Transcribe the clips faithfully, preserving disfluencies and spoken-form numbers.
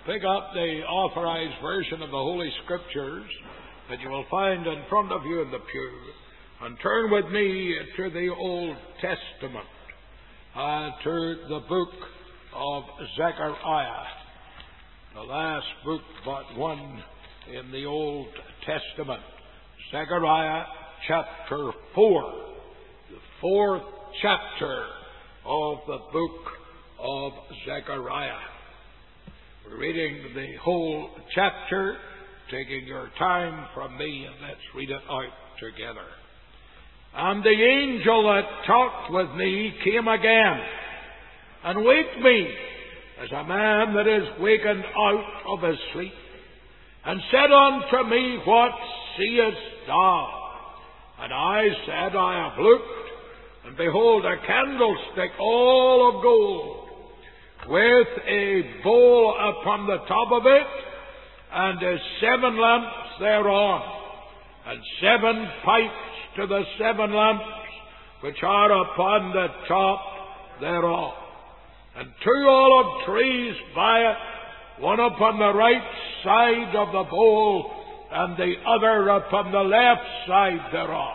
pick up the Authorized Version of the Holy Scriptures that you will find in front of you in the pew, and turn with me to the Old Testament, uh, to the book of Zechariah, the last book but one in the Old Testament. Zechariah chapter four, the fourth chapter of the book of Zechariah. We're reading the whole chapter, taking your time from me, and let's read it out together. And the angel that talked with me came again, and waked me as a man that is wakened out of his sleep, and said unto me, What seest thou? And I said, I have looked, and behold, a candlestick all of gold, with a bowl upon the top of it, and uh, seven lamps thereon, and seven pipes to the seven lamps which are upon the top thereof, and two olive trees by it, one upon the right side of the bowl, and the other upon the left side thereof.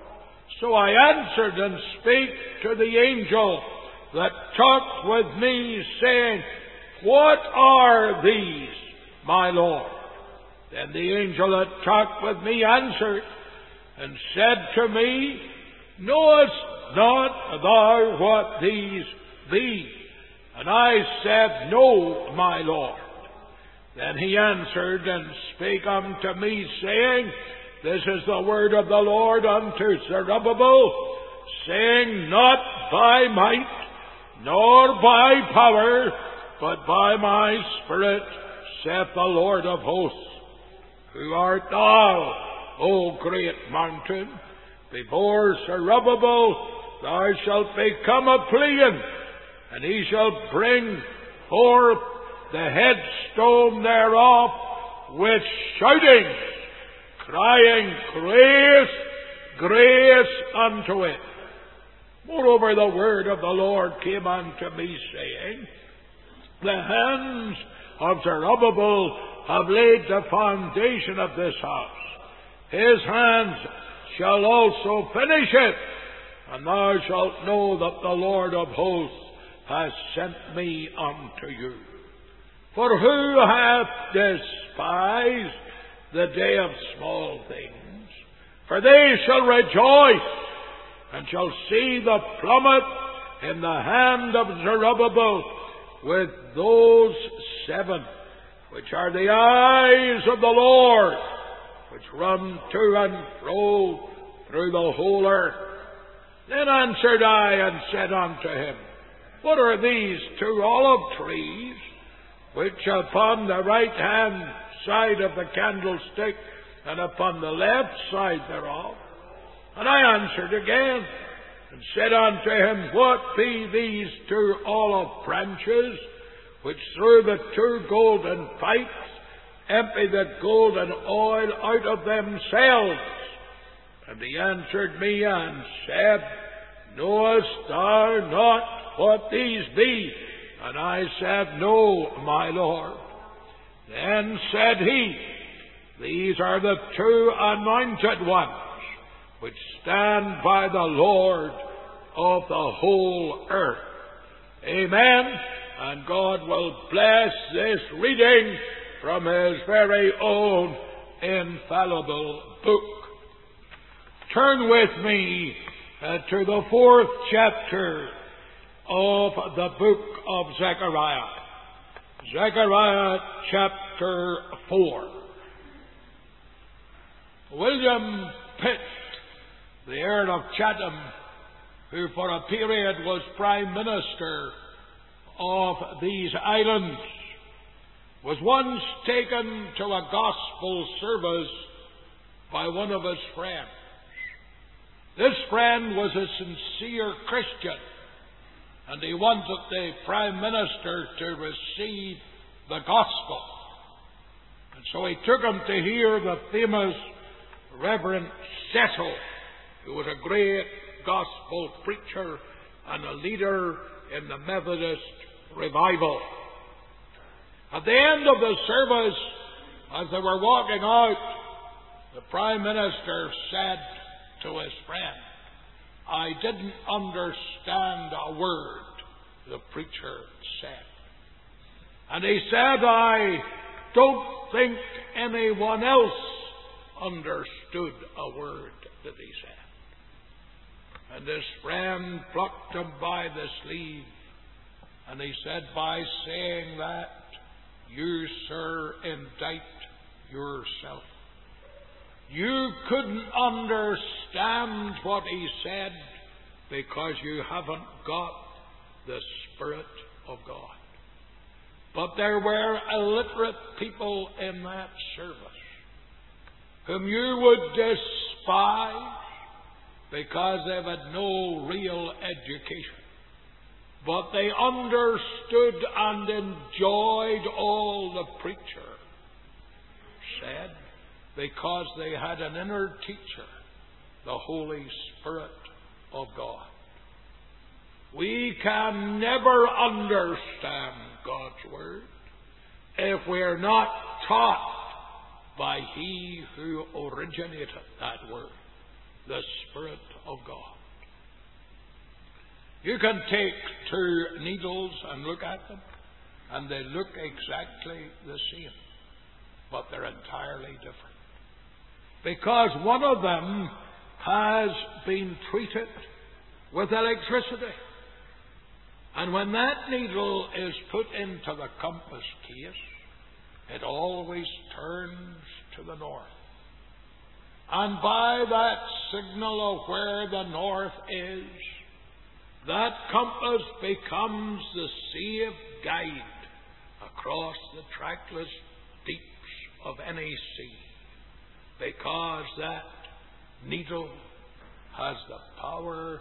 So I answered and spake to the angel that talked with me, saying, What are these, my Lord? Then the angel that talked with me answered and said to me, Knowest not thou what these be? And I said, No, my Lord. Then he answered and spake unto me, saying, This is the word of the Lord unto Zerubbabel, saying, Not by might, nor by power, but by my Spirit, saith the Lord of hosts. Who art thou, O great mountain? Before Zerubbabel thou shalt become a plain, and he shall bring forth the headstone thereof with shouting, crying, Grace, grace unto it. Moreover, the word of the Lord came unto me, saying, The hands of Zerubbabel have laid the foundation of this house. His hands shall also finish it, and thou shalt know that the Lord of hosts has sent me unto you. For who hath despised the day of small things? For they shall rejoice, and shall see the plummet in the hand of Zerubbabel with those seven, which are the eyes of the Lord, which run to and fro through the whole earth. Then answered I and said unto him, What are these two olive trees, which upon the right hand side of the candlestick, and upon the left side thereof? And I answered again, and said unto him, What be these two olive branches, which through the two golden pipes empty the golden oil out of themselves? And he answered me and said, Knowest thou not what these be? And I said, No, my Lord. Then said he, These are the two anointed ones, which stand by the Lord of the whole earth. Amen. And God will bless this reading from His very own infallible book. Turn with me uh, to the fourth chapter of the book of Zechariah. Zechariah chapter four. William Pitt, the Earl of Chatham, who for a period was Prime Minister of these islands, was once taken to a gospel service by one of his friends. This friend was a sincere Christian, and he wanted the Prime Minister to receive the gospel. And so he took him to hear the famous Reverend Cecil, who was a great gospel preacher and a leader in the Methodist revival. At the end of the service, as they were walking out, the Prime Minister said to his friend, "I didn't understand a word the preacher said." And he said, "I don't think anyone else understood a word that he said." And his friend plucked him by the sleeve, and he said, "By saying that, you, sir, indict yourself. You couldn't understand what he said because you haven't got the Spirit of God." But there were illiterate people in that service whom you would despise because they've had no real education. But they understood and enjoyed all the preacher said because they had an inner teacher, the Holy Spirit of God. We can never understand God's Word if we're not taught by He who originated that Word, the Spirit of God. You can take two needles and look at them, and they look exactly the same, but they're entirely different. Because one of them has been treated with electricity. And when that needle is put into the compass case, it always turns to the north. And by that signal of where the north is, that compass becomes the safe guide across the trackless deeps of any sea. Because that needle has the power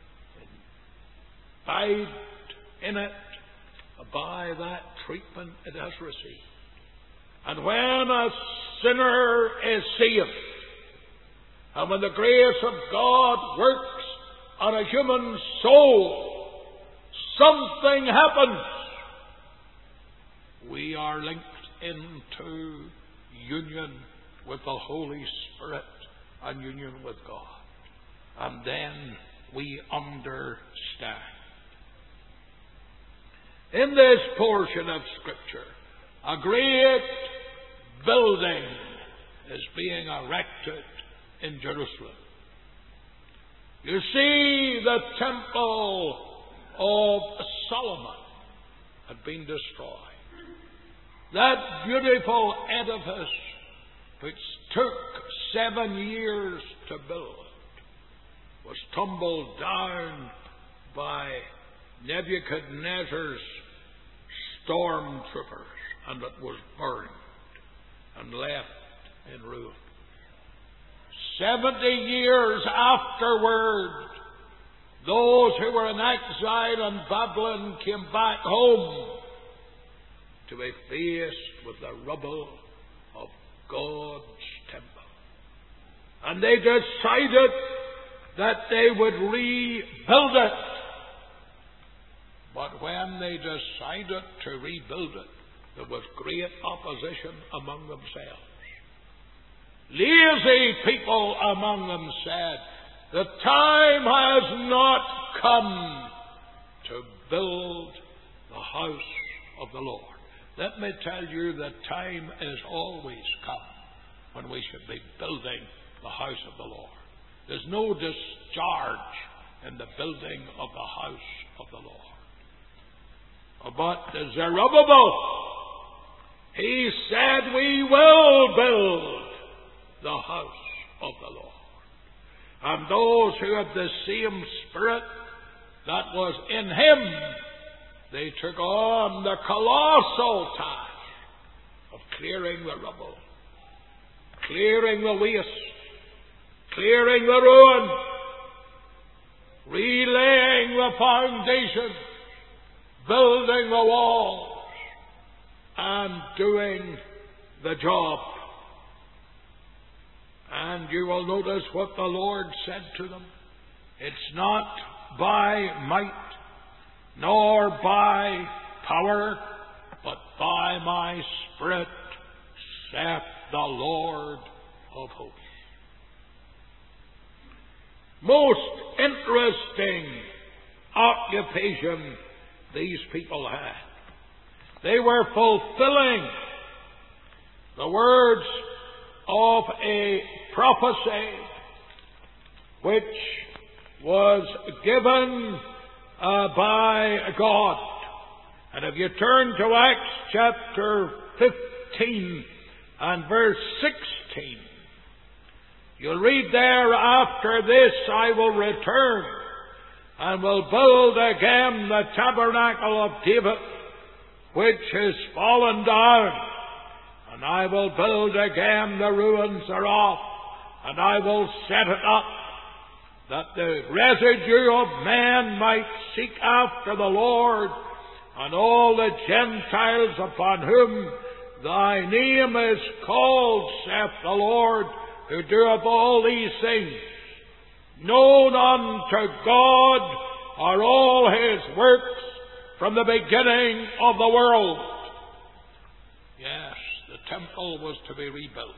imbibed in it by that treatment it has received. And when a sinner is saved, and when the grace of God works on a human soul, something happens. We are linked into union with the Holy Spirit and union with God. And then we understand. In this portion of Scripture, a great building is being erected in Jerusalem. You see, the temple of Solomon had been destroyed. That beautiful edifice, which took seven years to build, was tumbled down by Nebuchadnezzar's stormtroopers, and it was burned and left in ruin. Seventy years afterward, those who were in exile in Babylon came back home to be faced with the rubble of God's temple. And they decided that they would rebuild it. But when they decided to rebuild it, there was great opposition among themselves. Lazy people among them said, "The time has not come to build the house of the Lord." Let me tell you, the time is always come when we should be building the house of the Lord. There's no discharge in the building of the house of the Lord. But Zerubbabel, he said, "We will build the house of the Lord." And those who had the same spirit that was in him, they took on the colossal task of clearing the rubble, clearing the waste, clearing the ruin, relaying the foundation, building the walls, and doing the job. And you will notice what the Lord said to them. It's not by might, nor by power, but by my Spirit, saith the Lord of hosts. Most interesting occupation these people had. They were fulfilling the words of a prophecy which was given uh, by God. And if you turn to Acts chapter fifteen and verse sixteen, you'll read there, after this I will return and will build again the tabernacle of David, which is fallen down, and I will build again the ruins thereof, and I will set it up, that the residue of men might seek after the Lord, and all the Gentiles upon whom thy name is called, saith the Lord, who doeth all these things. Known unto God are all his works from the beginning of the world. Yes, the temple was to be rebuilt.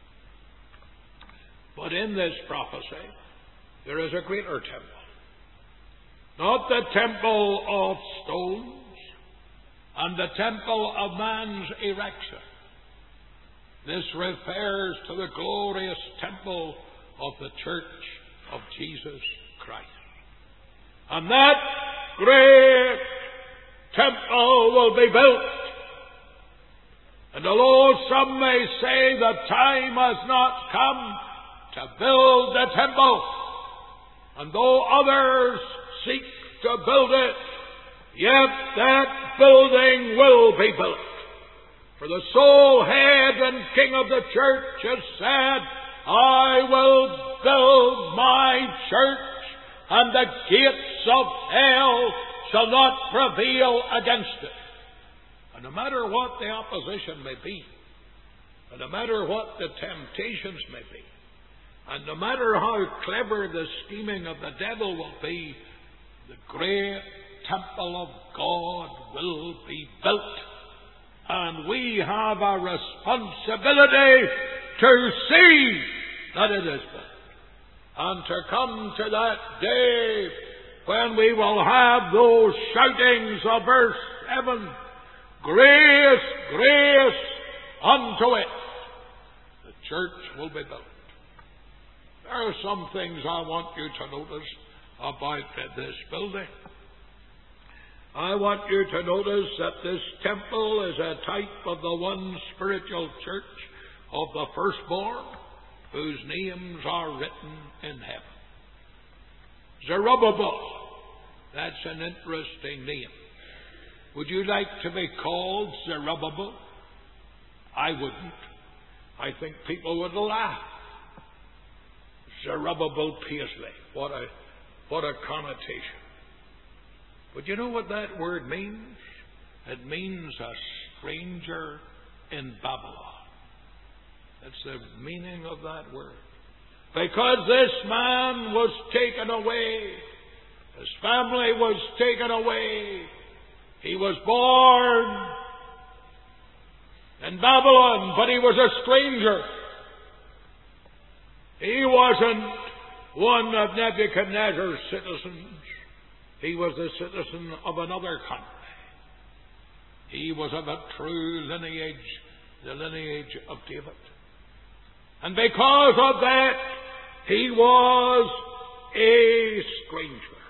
But in this prophecy, there is a greater temple. Not the temple of stones and the temple of man's erection. This refers to the glorious temple of the Church of Jesus Christ. And that great temple will be built. And although some may say the time has not come to build the temple, and though others seek to build it, yet that building will be built. For the sole head and king of the church has said, I will build my church, and the gates of hell shall not prevail against it. And no matter what the opposition may be, and no matter what the temptations may be, and no matter how clever the scheming of the devil will be, the great temple of God will be built. And we have a responsibility to see that it is built. And to come to that day when we will have those shoutings of verse seven, grace, grace unto it. The church will be built. There are some things I want you to notice about this building. I want you to notice that this temple is a type of the one spiritual church of the firstborn, whose names are written in heaven. Zerubbabel, that's an interesting name. Would you like to be called Zerubbabel? I wouldn't. I think people would laugh. Zerubbabel Paisley. What a, what a connotation. But you know what that word means? It means a stranger in Babylon. That's the meaning of that word. Because this man was taken away. His family was taken away. He was born in Babylon, but he was a stranger. He wasn't one of Nebuchadnezzar's citizens. He was a citizen of another country. He was of a true lineage, the lineage of David. And because of that, he was a stranger.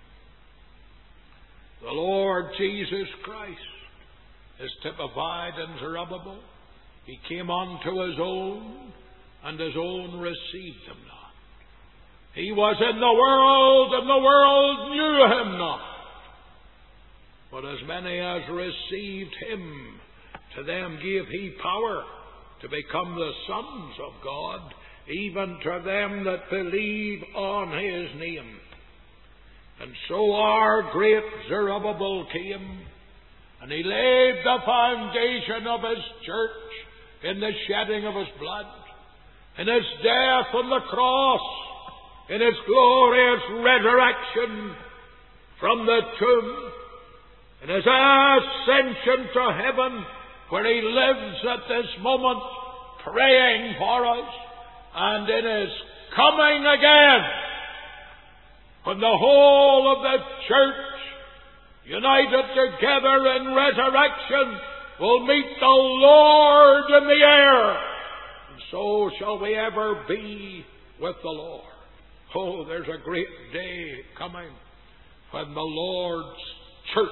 The Lord Jesus Christ is typified in Zerubbabel. He came unto his own, and his own received him not. He was in the world, and the world knew him not. But as many as received him, to them gave he power to become the sons of God, even to them that believe on his name. And so our great Zerubbabel came, and he laid the foundation of his church in the shedding of his blood, in his death on the cross, in his glorious resurrection from the tomb, in His ascension to heaven, where He lives at this moment praying for us, and in His coming again, when the whole of the church, united together in resurrection, will meet the Lord in the air. And so shall we ever be with the Lord. Oh, there's a great day coming when the Lord's church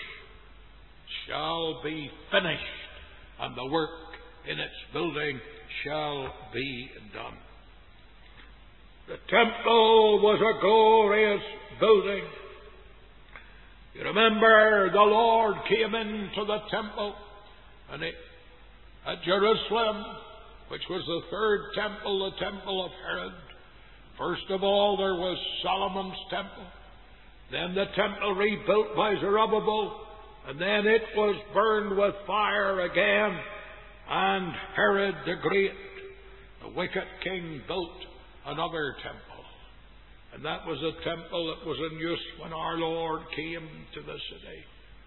shall be finished and the work in its building shall be done. The temple was a glorious building. You remember the Lord came into the temple and it, at Jerusalem, which was the third temple, the temple of Herod. First of all, there was Solomon's temple. Then the temple rebuilt by Zerubbabel. And then it was burned with fire again. And Herod the Great, the wicked king, built another temple. And that was a temple that was in use when our Lord came to the city.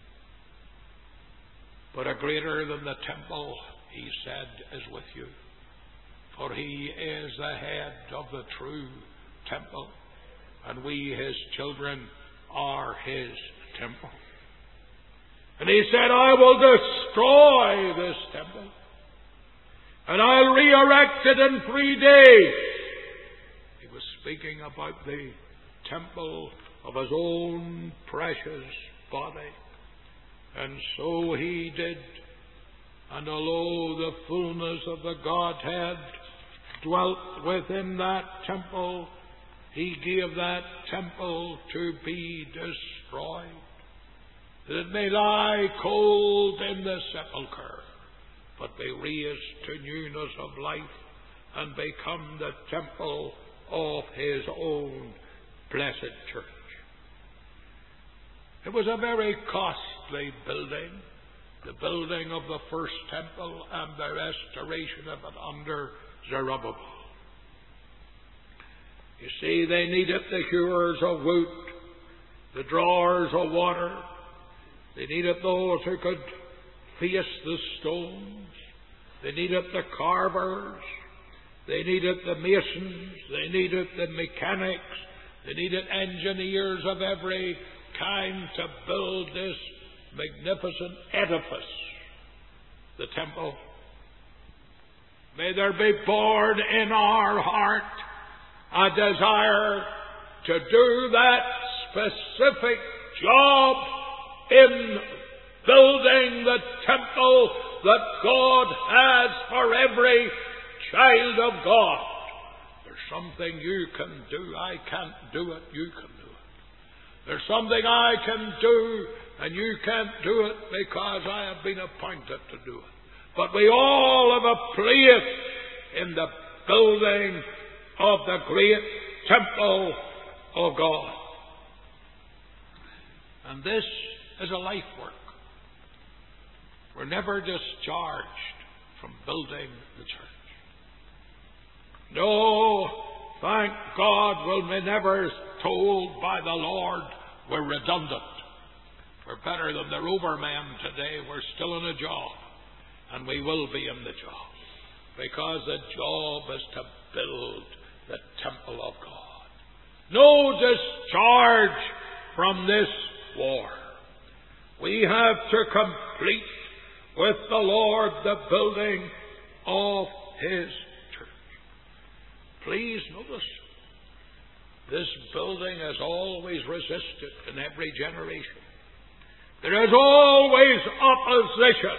But a greater than the temple, He said, is with you. For He is the head of the true temple, and we, His children, are His temple. And He said, I will destroy this temple, and I'll re-erect it in three days. He was speaking about the temple of His own precious body. And so He did. And although the fullness of the Godhead dwelt within that temple, He gave that temple to be destroyed, that it may lie cold in the sepulchre, but be raised to newness of life and become the temple of His own blessed church. It was a very costly building, the building of the first temple and the restoration of it under Zerubbabel. You see, they needed the hewers of wood, the drawers of water. They needed those who could face the stones. They needed the carvers. They needed the masons. They needed the mechanics. They needed engineers of every kind to build this magnificent edifice, the temple. May there be born in our heart a desire to do that specific job in building the temple that God has for every child of God. There's something you can do. I can't do it. You can do it. There's something I can do and you can't do it because I have been appointed to do it. But we all have a place in the building of the great temple of God. And this is a life work. We're never discharged from building the church. No, thank God, we'll be never told by the Lord we're redundant. We're better than the Rovermen today. We're still in a job. And we will be in the job. Because the job is to build the temple of God. No discharge from this war. We have to complete with the Lord the building of His church. Please notice, this building has always resisted in every generation. There is always opposition.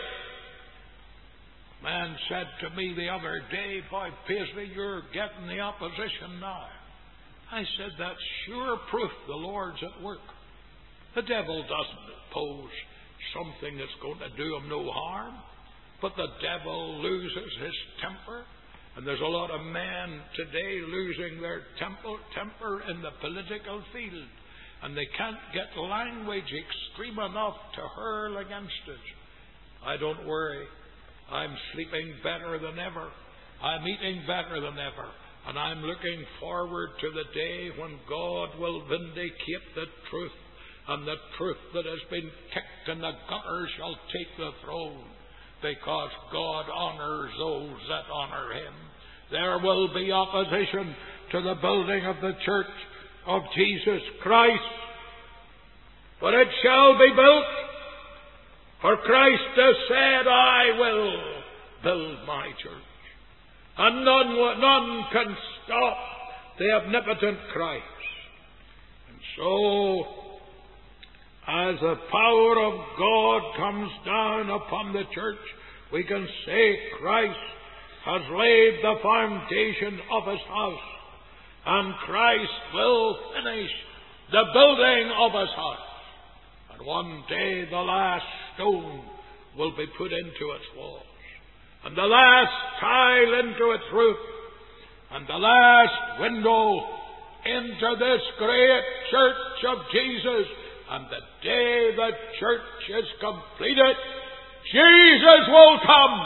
A man said to me the other day, "Boy, Paisley, you're getting the opposition now." I said, that's sure proof the Lord's at work. The devil doesn't oppose something that's going to do him no harm, but the devil loses his temper. And there's a lot of men today losing their temper, temper in the political field. And they can't get language extreme enough to hurl against it. I don't worry. I'm sleeping better than ever. I'm eating better than ever. And I'm looking forward to the day when God will vindicate the truth and the truth that has been kicked in the gutter shall take the throne, because God honors those that honor Him. There will be opposition to the building of the church of Jesus Christ, but it shall be built. For Christ has said, I will build my church. And none, none can stop the omnipotent Christ. And so, as the power of God comes down upon the church, we can say Christ has laid the foundation of His house, and Christ will finish the building of His house. And one day the last stone will be put into its walls, and the last tile into its roof, and the last window into this great church of Jesus. And the day the church is completed, Jesus will come.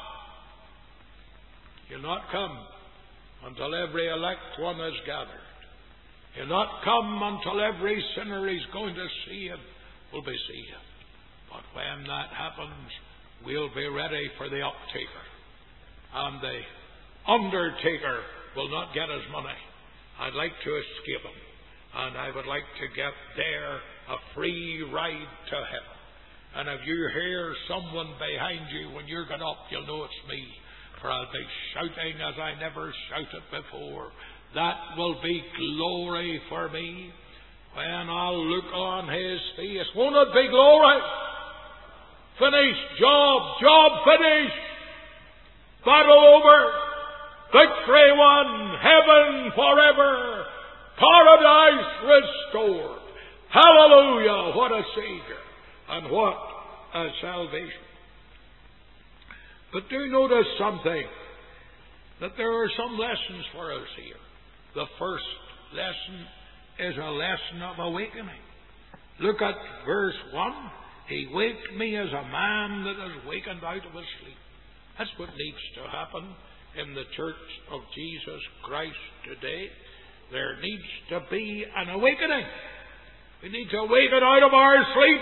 He'll not come until every elect one is gathered. He'll not come until every sinner He's going to see Him will be saved. But when that happens, we'll be ready for the uptaker. And the undertaker will not get his money. I'd like to escape him, and I would like to get there a free ride to heaven. And if you hear someone behind you when you're going up, you'll know it's me, for I'll be shouting as I never shouted before. That will be glory for me, when I'll look on His face. Won't it be glory? Finished job, job finished, battle over, victory won, heaven forever, paradise restored. Hallelujah! What a Savior, and what a salvation. But do notice something, that there are some lessons for us here. The first lesson is a lesson of awakening. Look at verse one. He waked me as a man that is wakened out of his sleep. That's what needs to happen in the church of Jesus Christ today. There needs to be an awakening. We need to awaken out of our sleep.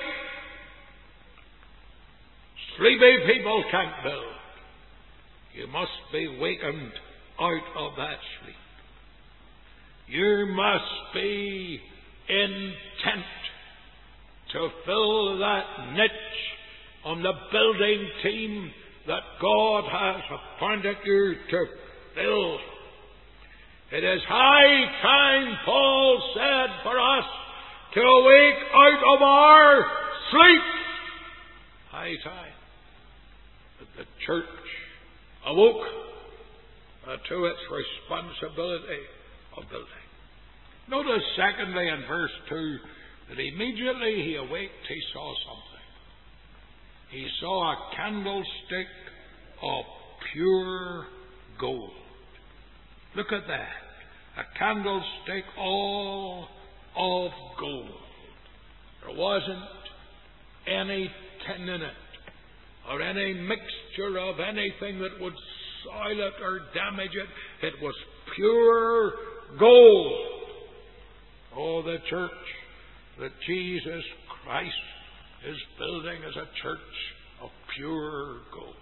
Sleepy people can't build. You must be wakened out of that sleep. You must be intent to fill that niche on the building team that God has appointed you to fill. It is high time, Paul said, for us to awake out of our sleep. High time that the church awoke uh, to its responsibility of building. Notice, secondly, in verse two, that immediately he awaked, he saw something. He saw a candlestick of pure gold. Look at that. A candlestick all of gold. There wasn't any tin in it, or any mixture of anything that would soil it or damage it. It was pure gold. Oh, the church that Jesus Christ is building is a church of pure gold.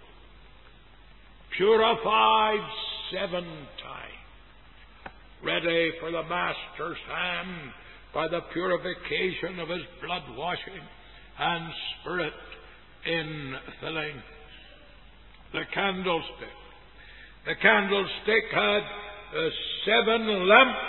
Purified seven times. Ready for the Master's hand by the purification of His blood washing and Spirit infilling. The candlestick. The candlestick had uh, seven lamps.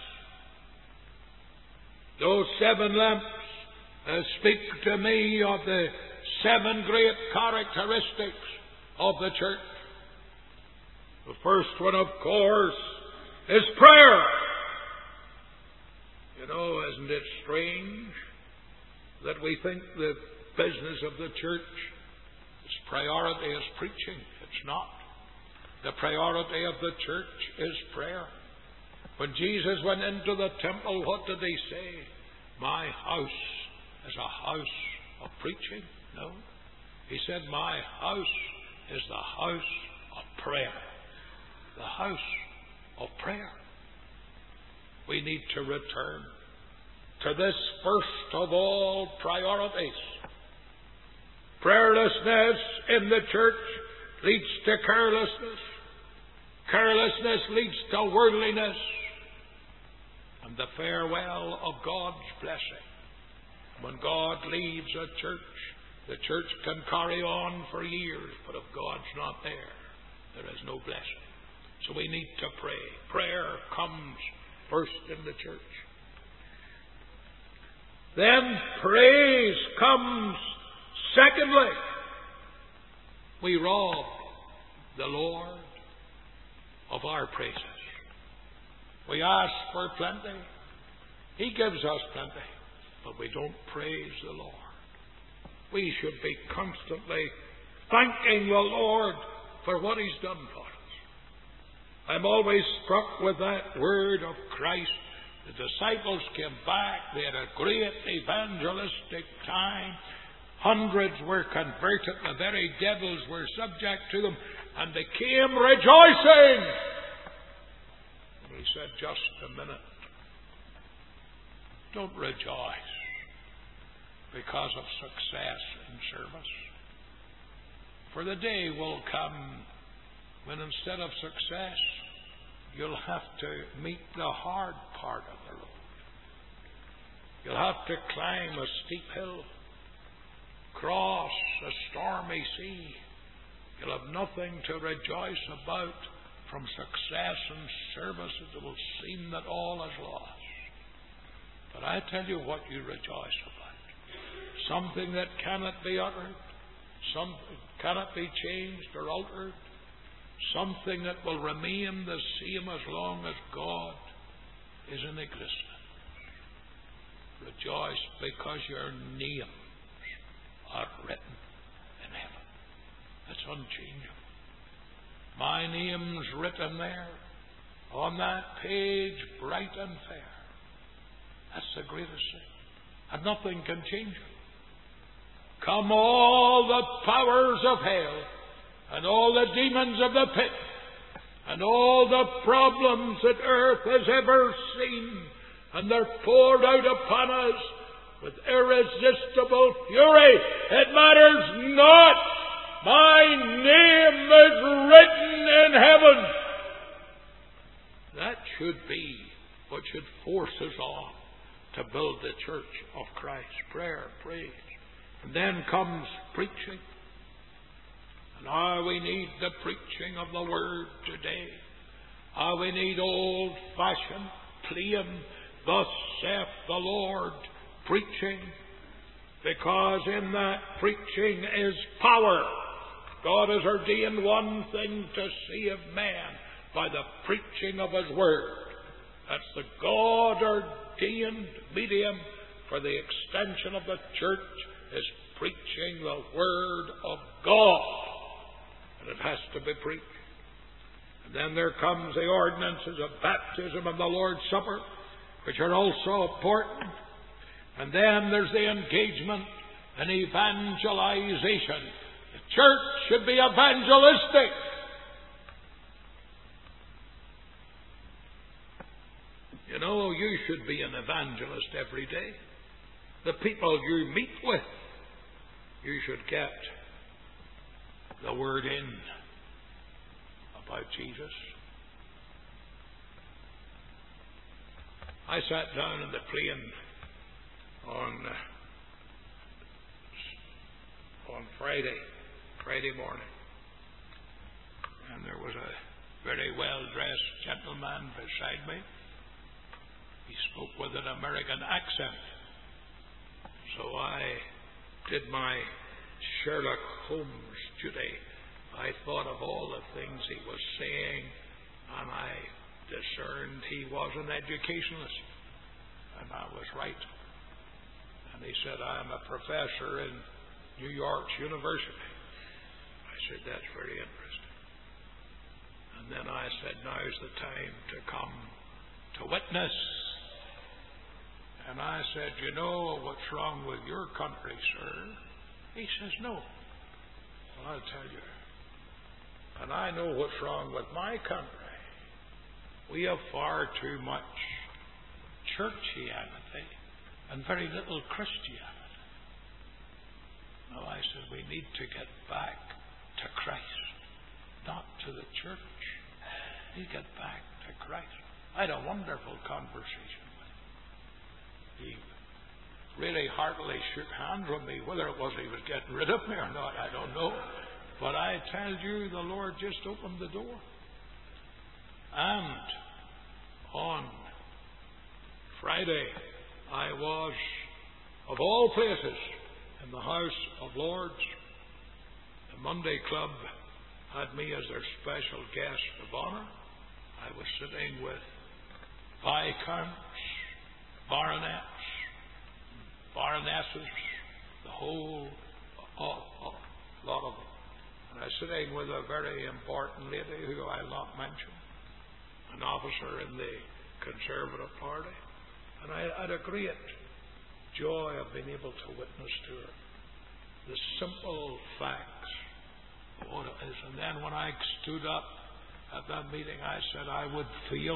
Those seven lamps uh, speak to me of the seven great characteristics of the church. The first one, of course, is prayer. You know, isn't it strange that we think the business of the church, its priority is preaching? It's not. The priority of the church is prayer. When Jesus went into the temple, what did He say? My house is a house of preaching. No. He said, my house is the house of prayer. The house of prayer. We need to return to this first of all priorities. Prayerlessness in the church leads to carelessness. Carelessness leads to worldliness and the farewell of God's blessing. When God leaves a church, the church can carry on for years, but if God's not there, there is no blessing. So we need to pray. Prayer comes first in the church. Then praise comes secondly. We rob the Lord of our praises. We ask for plenty. He gives us plenty, but we don't praise the Lord. We should be constantly thanking the Lord for what He's done for us. I'm always struck with that word of Christ. The disciples came back. They had a great evangelistic time. Hundreds were converted. The very devils were subject to them. And they came rejoicing. And He said, just a minute. Don't rejoice because of success in service. For the day will come when instead of success, you'll have to meet the hard part of the road. You'll have to climb a steep hill, cross a stormy sea. You'll have nothing to rejoice about from success and service. It will seem that all is lost. But I tell you what you rejoice about. Something that cannot be uttered, something cannot be changed or altered, something that will remain the same as long as God is in existence. Rejoice because your names are written in heaven. That's unchangeable. My name's written there on that page, bright and fair. That's the greatest thing. And nothing can change it. Come all the powers of hell and all the demons of the pit and all the problems that earth has ever seen, and they're poured out upon us with irresistible fury. It matters not. My name is written in heaven. That should be what should force us on to build the church of Christ. Prayer, praise. And then comes preaching. And ah, we need the preaching of the Word today. Ah, we need old-fashioned, plain, thus saith the Lord, preaching. Because in that preaching is power. God has ordained one thing to save man by the preaching of His Word. That's the God-ordained medium for the extension of the church, is preaching the Word of God. And it has to be preached. And then there comes the ordinances of baptism and the Lord's Supper, which are also important. And then there's the engagement in evangelization. The church should be evangelistic. You know, you should be an evangelist every day. The people you meet with, you should get the word in about Jesus. I sat down in the plane on uh, on Friday, Friday morning, and there was a very well-dressed gentleman beside me. He spoke with an American accent. So I did my Sherlock Holmes duty. I thought of all the things he was saying, and I discerned he was an educationalist. And I was right. And he said, I'm a professor in New York's University. I said, that's very interesting. And then I said, now's the time to come to witness. And I said, you know what's wrong with your country, sir? He says, no. Well, I'll tell you. And I know what's wrong with my country. We have far too much churchianity and very little Christianity. Now I said, we need to get back to Christ, not to the church. We get back to Christ. I had a wonderful conversation with him. He really heartily shook hands with me. Whether it was he was getting rid of me or not, I don't know. But I tell you, the Lord just opened the door. And on Friday, I was, of all places, in the House of Lords. The Monday Club had me as their special guest of honour. I was sitting with viscounts, baronets, baronesses, the whole oh, oh, lot of them. And I was sitting with a very important lady who I'll not mention, an officer in the Conservative Party. And I had a great joy of being able to witness to her the simple facts of what it is. And then when I stood up at that meeting, I said I would feel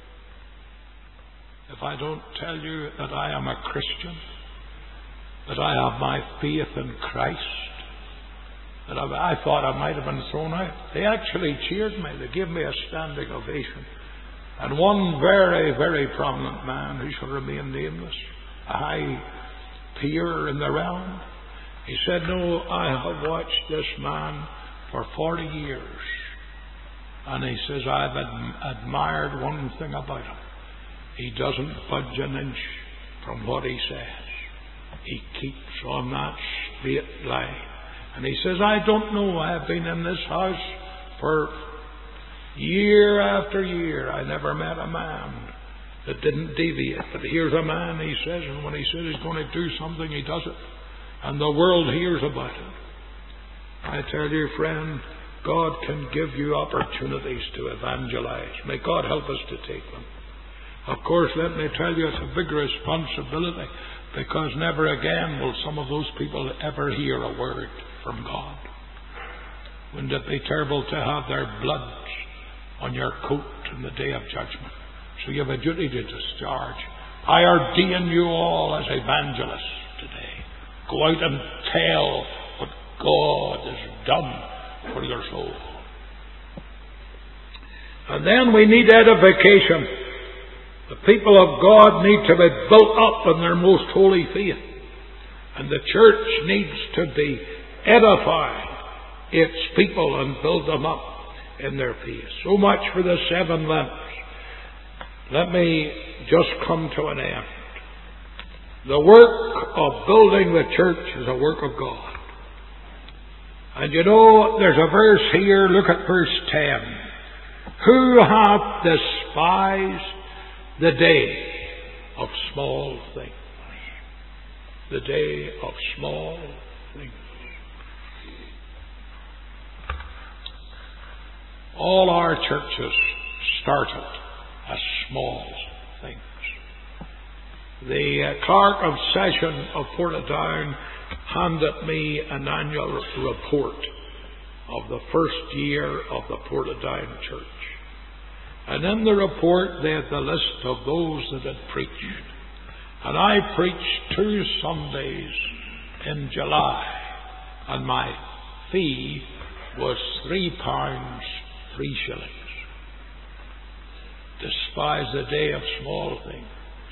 if I don't tell you that I am a Christian, that I have my faith in Christ, that I, I thought I might have been thrown out. They actually cheered me. They gave me a standing ovation. And one very, very prominent man, who shall remain nameless, a high peer in the realm, he said, no, I have watched this man for forty years. And he says, I've ad- admired one thing about him. He doesn't budge an inch from what he says. He keeps on that straight line. And he says, I don't know, I have been in this house for year after year. I never met a man that didn't deviate. But here's a man, he says, and when he says he's going to do something, he does it. And the world hears about it. I tell you, friend, God can give you opportunities to evangelize. May God help us to take them. Of course, let me tell you, it's a big responsibility, because never again will some of those people ever hear a word from God. Wouldn't it be terrible to have their blood on your coat in the day of judgment? So you have a duty to discharge. I ordain you all as evangelists today. Go out and tell what God has done for your soul. And then we need edification. The people of God need to be built up in their most holy faith. And the church needs to be edifying its people and build them up in their faith. So much for the seven lamps. Let me just come to an end. The work of building the church is a work of God. And you know, there's a verse here, look at verse ten. Who hath despised the day of small things? The day of small things. All our churches started as small things. The uh, Clerk of Session of Portadown handed me an annual report of the first year of the Portadown Church. And in the report they had the list of those that had preached. And I preached two Sundays in July, and my fee was three pounds, three shillings. Despise the day of small things.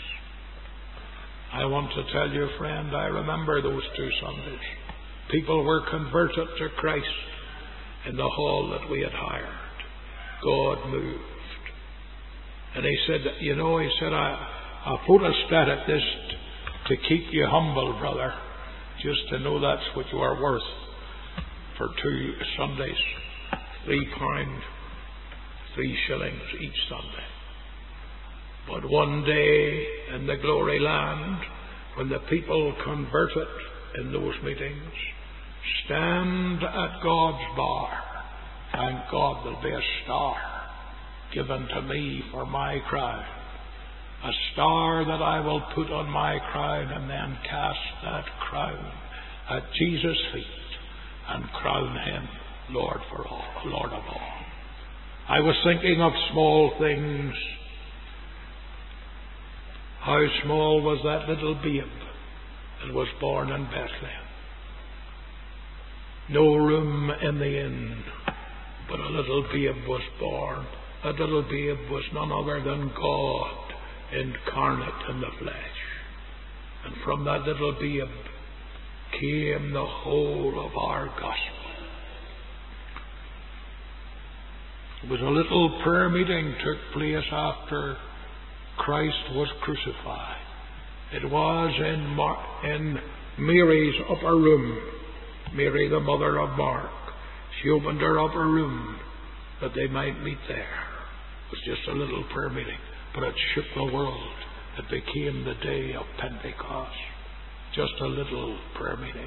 I want to tell you, friend, I remember those two Sundays. People were converted to Christ in the hall that we had hired. God moved. And he said, you know, he said, I, I photostat at this t- to keep you humble, brother, just to know that's what you are worth for two Sundays. Three pound, three shillings each Sunday. But one day in the glory land, when the people converted in those meetings, stand at God's bar, and God will be a star given to me for my crown. A star that I will put on my crown, and then cast that crown at Jesus' feet and crown him Lord for all, Lord of all. I was thinking of small things. How small was that little babe that was born in Bethlehem? No room in the inn, but a little babe was born. That little babe was none other than God incarnate in the flesh. And from that little babe came the whole of our gospel. It was a little prayer meeting took place after Christ was crucified. It was in, Mar- in Mary's upper room. Mary, the mother of Mark. She opened her upper room that they might meet there. It was just a little prayer meeting, but it shook the world. It became the day of Pentecost. Just a little prayer meeting.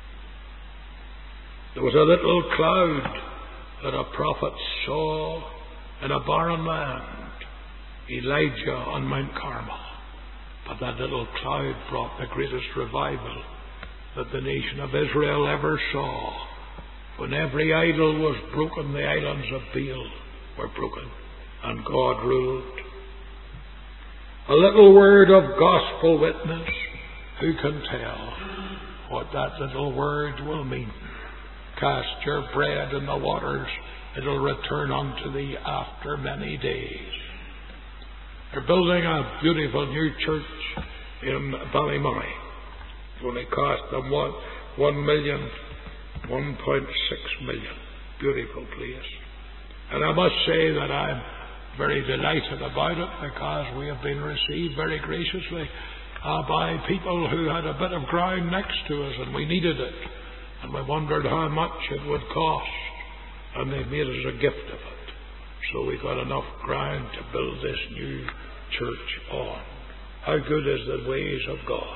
There was a little cloud that a prophet saw in a barren land. Elijah on Mount Carmel. But that little cloud brought the greatest revival that the nation of Israel ever saw. When every idol was broken, the islands of Baal were broken, and God ruled. A little word of gospel witness. Who can tell what that little word will mean? Cast your bread in the waters, it'll return unto thee after many days. They're building a beautiful new church in Ballymoney. It only cost them one, one million, one point six million. Beautiful place. And I must say that I'm very delighted about it because we have been received very graciously uh, by people who had a bit of ground next to us and we needed it. And we wondered how much it would cost. And they made us a gift of it. So we got enough ground to build this new church on. How good is the ways of God.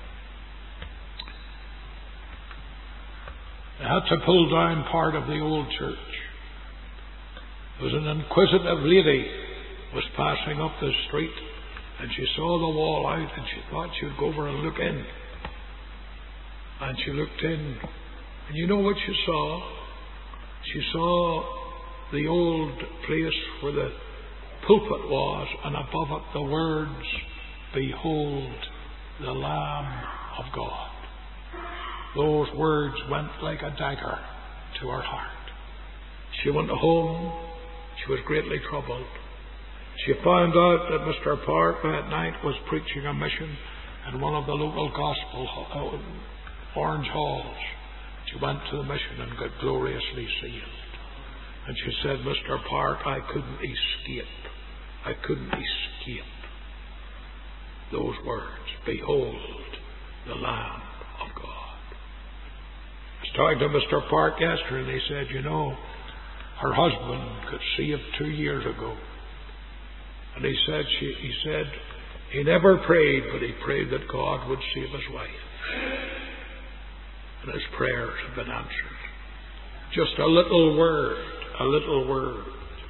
They had to pull down part of the old church. There was an inquisitive lady was passing up the street and she saw the wall out and she thought she would go over and look in. And she looked in. And you know what she saw? She saw the old place where the pulpit was, and above it the words, "Behold the Lamb of God." Those words went like a dagger to her heart. She went home. She was greatly troubled. She found out that Mister Park that night was preaching a mission in one of the local gospel uh, orange halls. She went to the mission and got gloriously sealed. And she said, "Mister Park, I couldn't escape. I couldn't escape those words. Behold the Lamb of God." I was talking to Mister Park yesterday and he said, you know, her husband got saved two years ago. And he said, she, he said, he never prayed, but he prayed that God would save his wife. And his prayers have been answered. Just a little word, a little word.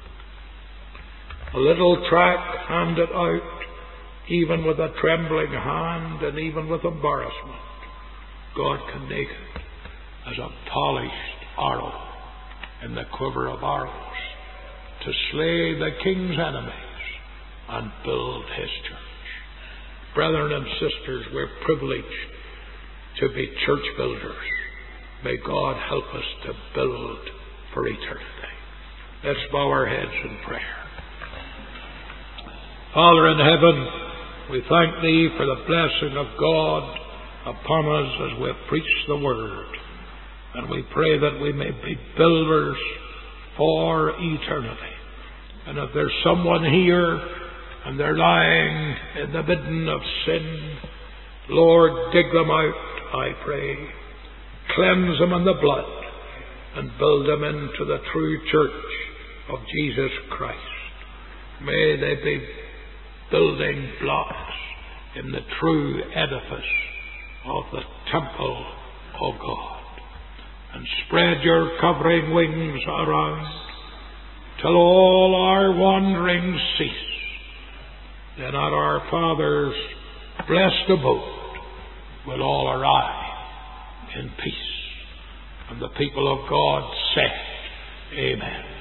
A little tract handed out, even with a trembling hand and even with embarrassment. God can make it as a polished arrow in the quiver of arrows to slay the king's enemies and build his church. Brethren and sisters, we're privileged to be church builders. May God help us to build for eternity. Let's bow our heads in prayer. Father in heaven, we thank Thee for the blessing of God upon us as we have preached the Word. And we pray that we may be builders for eternity. And if there's someone here and they're lying in the midden of sin, Lord, dig them out, I pray. Cleanse them in the blood and build them into the true church of Jesus Christ. May they be building blocks in the true edifice of the temple of God. And spread your covering wings around till all our wanderings cease. Then at our Father's blessed abode will all arrive in peace. And the people of God said, Amen.